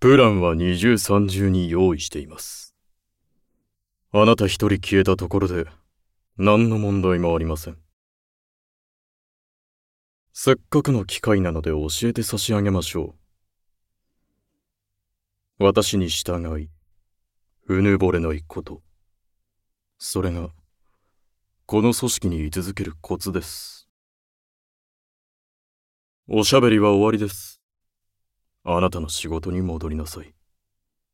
プランは二重三重に用意しています。あなた一人消えたところで何の問題もありません。せっかくの機会なので教えて差し上げましょう。私に従いうぬぼれないこと。それがこの組織に居続けるコツです。おしゃべりは終わりです。あなたの仕事に戻りなさい。